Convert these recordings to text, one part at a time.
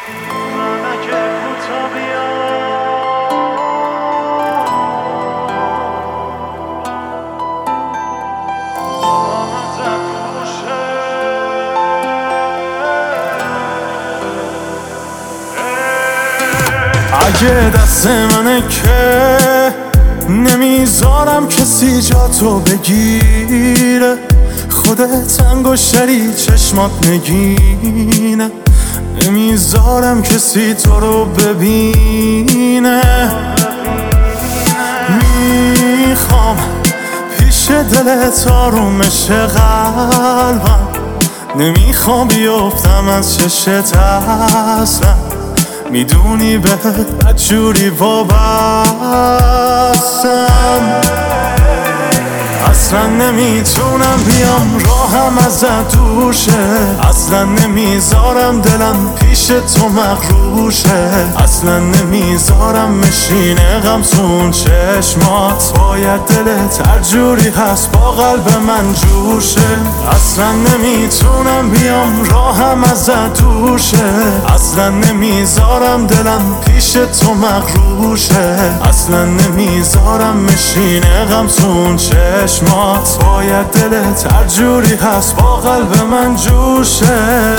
اگه دست منه که نمیذارم کسی جا تو بگیره، خودت انگشتری چشمات نگینه، نمیذارم کسی تو رو ببینه. میخوام پیش دلت آرومش قلبم، نمیخوام بیفتم از چشت اصلا، میدونی بهت بدجوری وابستم. اصلا نمیتونم بیام راهم ازت دور شه، اصلا نمیذارم دلم پیش تو مغرور شه، اصلا نمیذارم مشینه غم سون چشمات، باید دلت هر جوری هست با قلب من جور شه. اصلا نمیتونم بیام راهم ازت دور شه، اصلا نمیذارم دلم پیش تو مغرور شه، اصلا نمیذارم مشینه غم سون چشمات، باید دلت هر جوری هست با قلب من جور شه.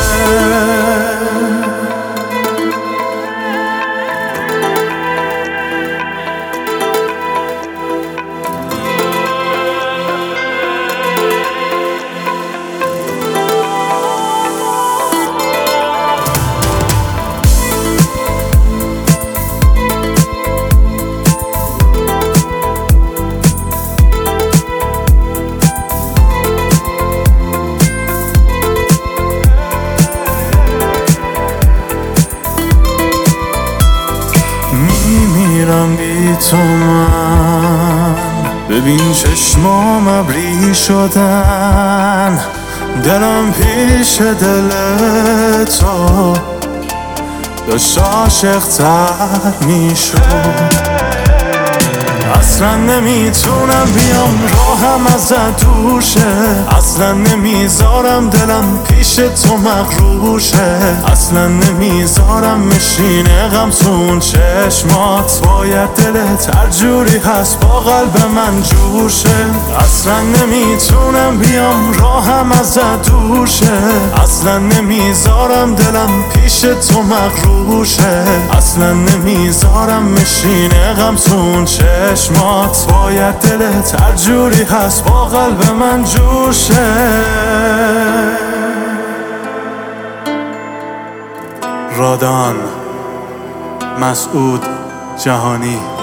میمیرم بی تو من، ببین چشمام ابری شدن، دلم پیش دل تو داشت عاشق‌تر میشد. اصلا نمیتونم بیام راهم ازت دور شه، اصلا نمیذارم دلم پیش تو مغرور شه، اصلا نمیذارم مشینه غم سون چشمات، باید دلت هر جوری هست با قلب من جور شه. اصلا نمیتونم بیام راهم ازت دور شه، اصلا نمیذارم دلم پیش تو مغرور شه، اصلا نمیذارم مشینه غم سون چشمات، باید دلت هر جوری هست با قلب من جور شه. رادان مسعود جهانی.